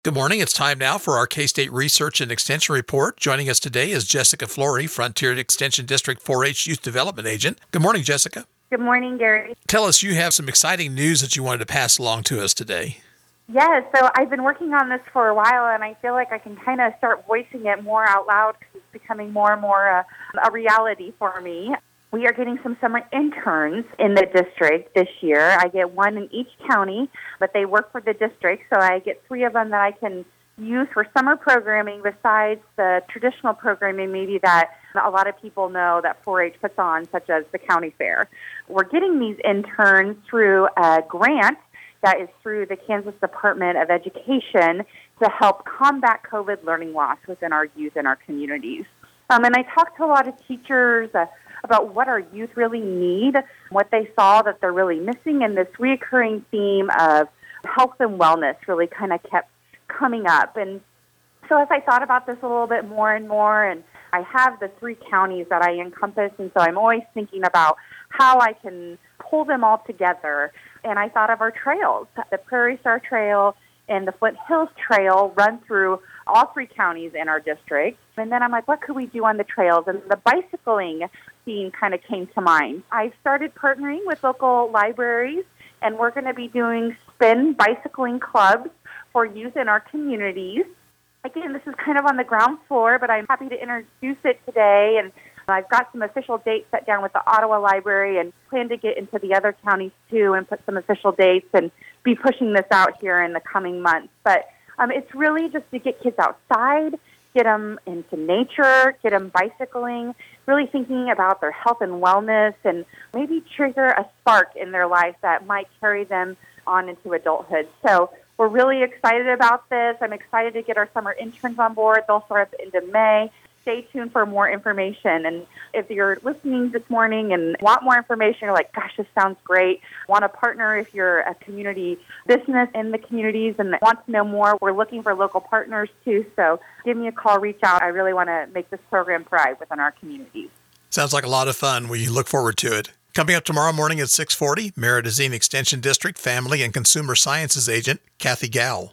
Good morning. It's time now for our K-State Research and Extension Report. Joining us today is Jessica Flory, Frontier Extension District 4-H Youth Development Agent. Good morning, Jessica. Good morning, Gary. Tell us, you have some exciting news that you wanted to pass along to us today. Yes, so I've been working on this for a while, and I feel like I can kind of start voicing it more out loud because it's becoming more and more a reality for me. We are getting some summer interns in the district this year. I get one in each county, but they work for the district, so I get 3 of them that I can use for summer programming besides the traditional programming maybe that a lot of people know that 4-H puts on, such as the county fair. We're getting these interns through a grant that is through the Kansas Department of Education to help combat COVID learning loss within our youth and our communities. And I talked to a lot of teachers about what our youth really need, what they saw that they're really missing, and this recurring theme of health and wellness really kind of kept coming up. And so as I thought about this a little bit more and more, and I have the 3 counties that I encompass, and so I'm always thinking about how I can pull them all together. And I thought of our trails. The Prairie Star Trail and the Flint Hills Trail run through all 3 counties in our district. And then I'm like, what could we do on the trails? And the bicycling scene kind of came to mind. I started partnering with local libraries, and we're going to be doing spin bicycling clubs for youth in our communities. Again, this is kind of on the ground floor, but I'm happy to introduce it today. And I've got some official dates set down with the Ottawa Library and plan to get into the other counties too and put some official dates and be pushing this out here in the coming months. But it's really just to get kids outside, get them into nature, get them bicycling, really thinking about their health and wellness, and maybe trigger a spark in their life that might carry them on into adulthood. So we're really excited about this. I'm excited to get our summer interns on board. They'll start at the end of May. Stay tuned for more information. And if you're listening this morning and want more information, you're like, gosh, this sounds great, want to partner if you're a community business in the communities and want to know more, we're looking for local partners too. So give me a call, reach out. I really want to make this program thrive within our communities. Sounds like a lot of fun. We look forward to it. Coming up tomorrow morning at 6:40, Meridazine Extension District Family and Consumer Sciences Agent Kathy Gow.